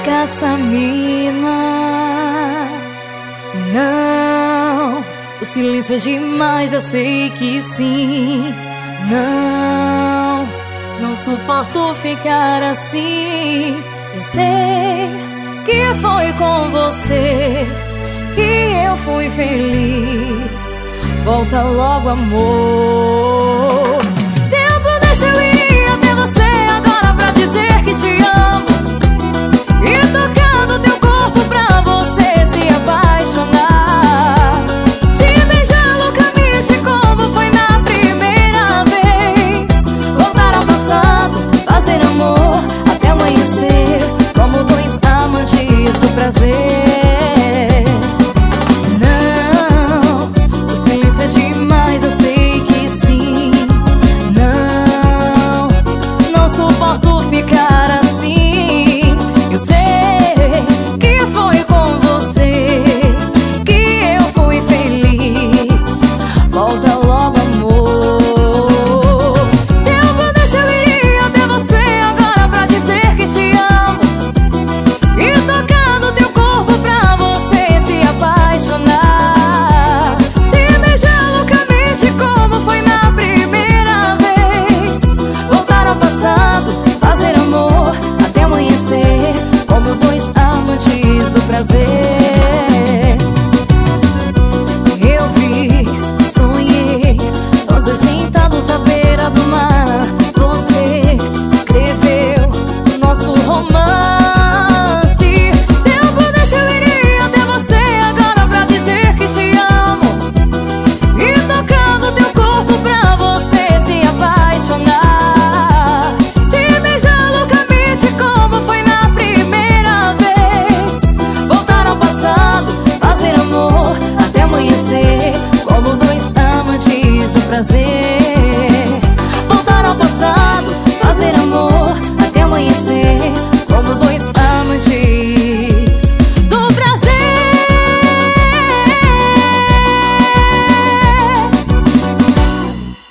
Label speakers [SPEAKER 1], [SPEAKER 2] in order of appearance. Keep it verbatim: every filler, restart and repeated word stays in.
[SPEAKER 1] Cassamina. Não, o silêncio é demais, eu sei que sim. Não, não suporto ficar assim. Eu sei que foi com você que eu fui feliz. Volta logo, amor. Se eu pudesse, eu iria até você agora pra dizer que te amo e tocar no teu corpo pra você se apaixonar, te beijar loucamente como foi na primeira vez, voltar ao passado, fazer amor até amanhecer como dois amantes do prazer. Eu vi, sonhei, nós dois sentados à beira do mar. Você escreveu o nosso romance. Se eu pudesse, eu iria até você agora pra dizer que te amo e tocar no teu corpo pra você se apaixonar, te beijar loucamente como foi na primeira vez, voltar ao passado, fazer amor até amanhecer como dois amantes do prazer.